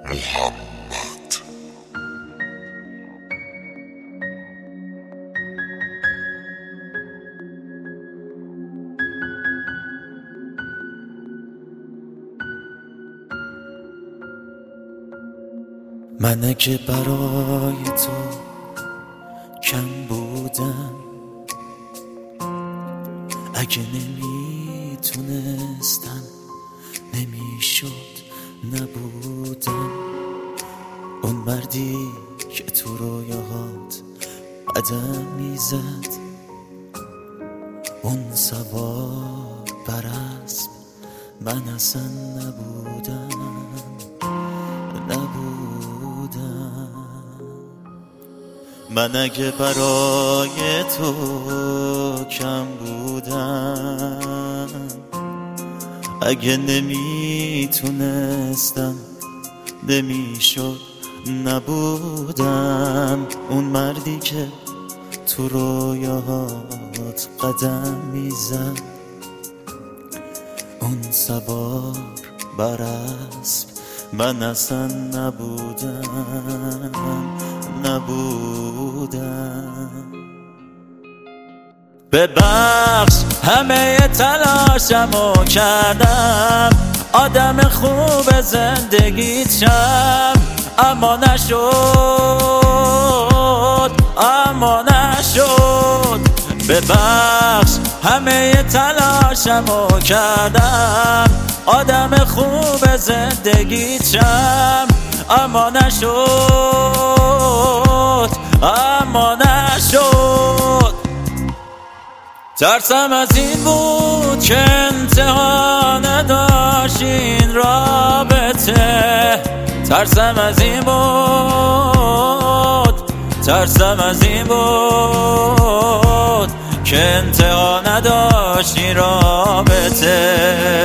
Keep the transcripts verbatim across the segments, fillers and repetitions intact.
محمد. من که برای تو کم بودم، اگه نمیتونستم نمیشد نبودم. اون مردی که تو رویاهات قدم میزد، اون سوار بر اسب من اصلا نبودم نبودم. من اگه برای تو کم بودم، اگه نمیتونستم نمیشد نبودم. اون مردی که تو رویاهات قدم میزد، اون سوار بر اسب من اصلا نبودم نبودم. ببخش همه تلاشمو کردم، آدم خوب زندگیت شم، اما نشد اما نشد. ببخش همه تلاشمو کردم، آدم خوب زندگیت شم، اما نشد اما نشد. ترسم از این بود که انتها نداشت این رابطه، ترسم از این بود ترسم از این بود که انتها نداشت این رابطه.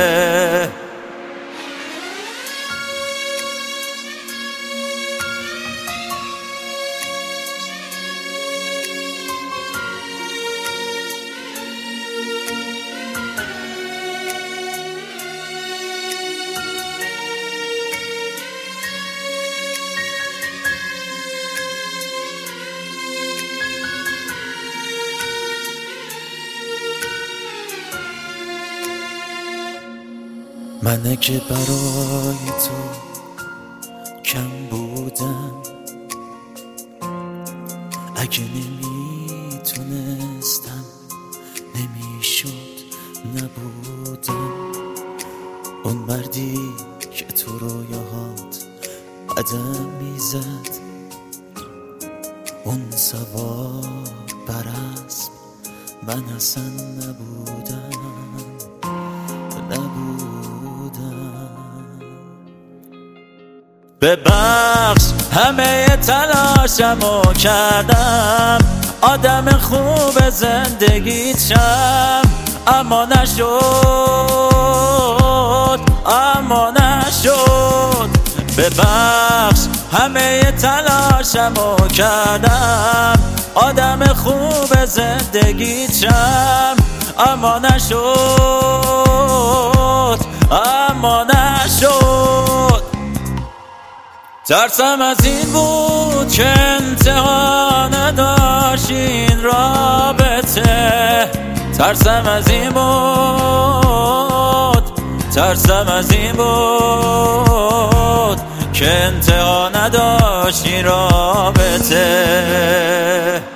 من که برای تو کم بودم، اگه نمیتونستم نمیشد نبودم. اون مردی که تو رویاهات قدم میزد، اون سوار بر اسب من اصلا نبودم نبودم. ببخش همه تلاشمو کردم، آدم خوب زندگیت شم، اما نشد اما نشد. ببخش همه تلاشمو کردم، آدم خوب زندگیت شم، اما نشد اما نشد. ترسم از این بود که انتها نداشت این رابطه، ترسم از این بود ترسم از این بود که انتها نداشت این رابطه.